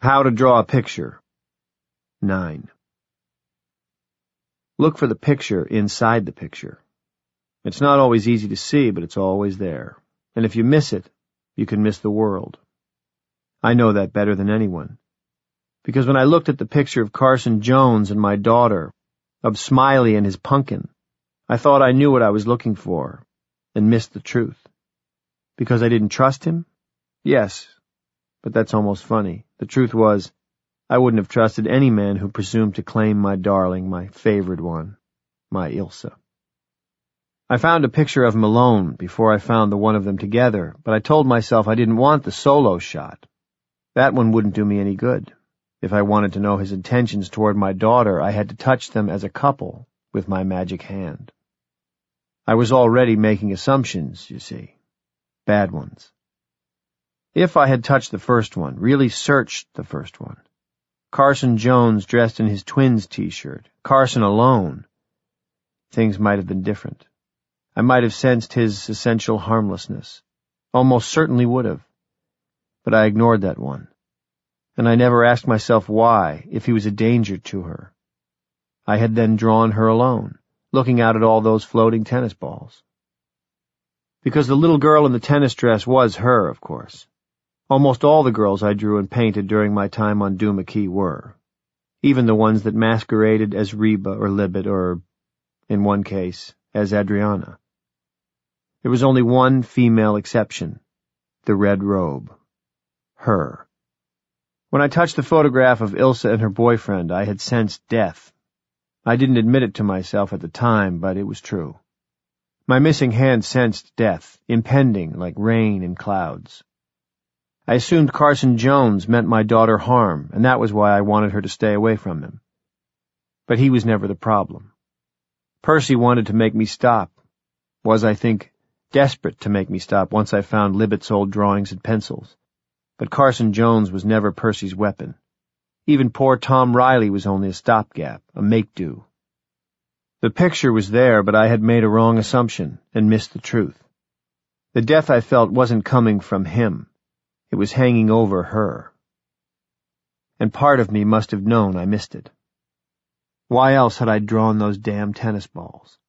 How to draw a picture. 9. Look for the picture inside the picture. It's not always easy to see, but it's always there. And if you miss it, you can miss the world. I know that better than anyone. Because when I looked at the picture of Carson Jones and my daughter, of Smiley and his pumpkin, I thought I knew what I was looking for, and missed the truth. Because I didn't trust him? Yes, but that's almost funny. The truth was, I wouldn't have trusted any man who presumed to claim my darling, my favored one, my Ilsa. I found a picture of Malone before I found the one of them together, but I told myself I didn't want the solo shot. That one wouldn't do me any good. If I wanted to know his intentions toward my daughter, I had to touch them as a couple with my magic hand. I was already making assumptions, you see. Bad ones. If I had touched the first one, really searched the first one, Carson Jones dressed in his twins t-shirt, Carson alone, things might have been different. I might have sensed his essential harmlessness. Almost certainly would have. But I ignored that one. And I never asked myself why, if he was a danger to her. I had then drawn her alone, looking out at all those floating tennis balls. Because the little girl in the tennis dress was her, of course. Almost all the girls I drew and painted during my time on Duma Key were. Even the ones that masqueraded as Reba or Libet or, in one case, as Adriana. There was only one female exception, the red robe. Her. When I touched the photograph of Ilsa and her boyfriend, I had sensed death. I didn't admit it to myself at the time, but it was true. My missing hand sensed death, impending like rain in clouds. I assumed Carson Jones meant my daughter harm, and that was why I wanted her to stay away from him. But he was never the problem. Percy wanted to make me stop. Was, I think, desperate to make me stop once I found Libet's old drawings and pencils. But Carson Jones was never Percy's weapon. Even poor Tom Riley was only a stopgap, a make-do. The picture was there, but I had made a wrong assumption and missed the truth. The death I felt wasn't coming from him. It was hanging over her. And part of me must have known I missed it. Why else had I drawn those damn tennis balls?